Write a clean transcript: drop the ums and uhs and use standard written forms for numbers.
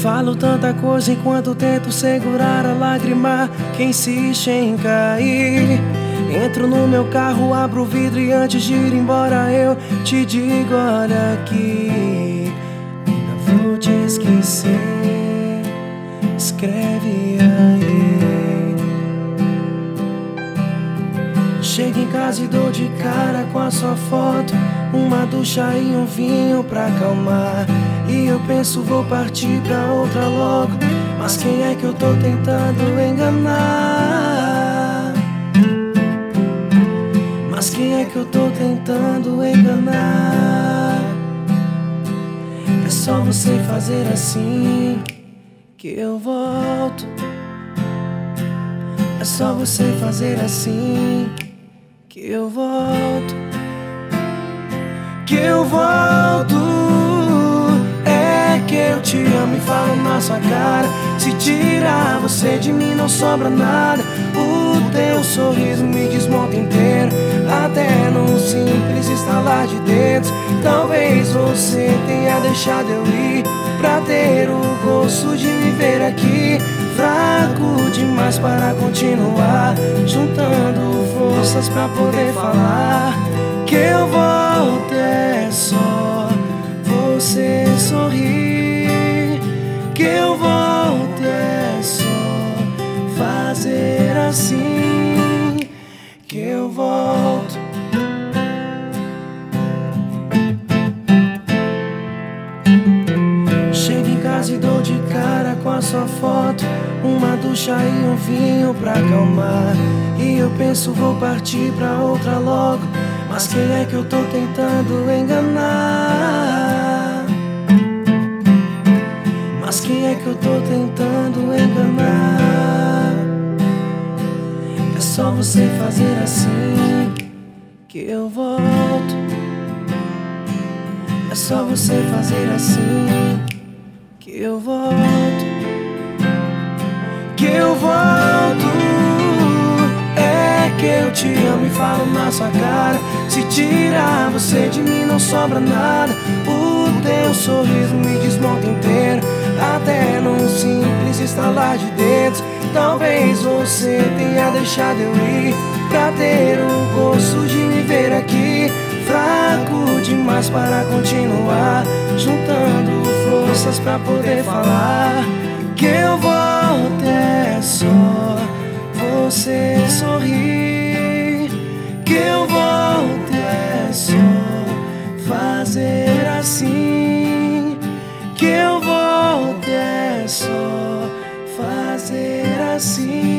Falo tanta coisa enquanto tento segurar a lágrima que insiste em cair. Entro no meu carro, abro o vidro e antes de ir embora eu te digo: olha aqui, nunca vou te esquecer, escreve aí. Chego em casa e dou de cara com a sua foto, uma ducha e um vinho pra acalmar. E eu penso, vou partir pra outra logo, mas quem é que eu tô tentando enganar? Mas quem é que eu tô tentando enganar? É só você fazer assim que eu volto. É só você fazer assim que eu volto. Que eu volto. É que eu te amo e falo na sua cara. Se tirar você de mim não sobra nada. O teu sorriso me desmonta inteiro, até num simples estalar de dedos. Talvez você tenha deixado eu ir pra ter o gosto de me ver aqui. Fraco demais para continuar, juntando forças pra poder falar. Que eu volto é só você sorrir. Que eu volto é só fazer assim. Que eu volto. Chego em casa e dou de cara com a sua foto, uma ducha e um vinho pra acalmar. E eu penso, vou partir pra outra logo, mas quem é que eu tô tentando enganar? Mas quem é que eu tô tentando enganar? É só você fazer assim que eu volto. É só você fazer assim que eu volto. Que eu volto. É que eu te amo e falo na sua cara. Se tirar você de mim não sobra nada. O teu sorriso me desmonta inteiro, até num simples estalar de dedos. Talvez você tenha deixado eu ir pra ter o gosto de me ver aqui. Fraco demais para continuar, juntando forças pra poder falar. Que eu volto é só você sorrir. Que eu volto é só fazer assim. Que eu volto é só fazer assim.